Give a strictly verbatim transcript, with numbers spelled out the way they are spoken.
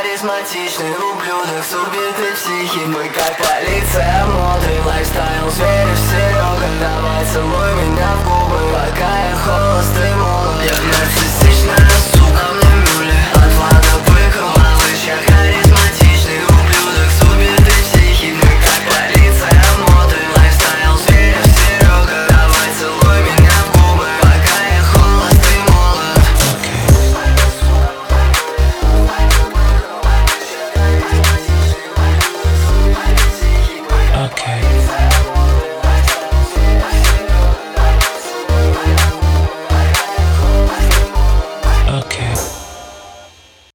Харизматичный ублюдок с убитой психи. Мы как полиция моды, лайфстайл, зверь Серега. Давай целуй меня в губы, пока я холост и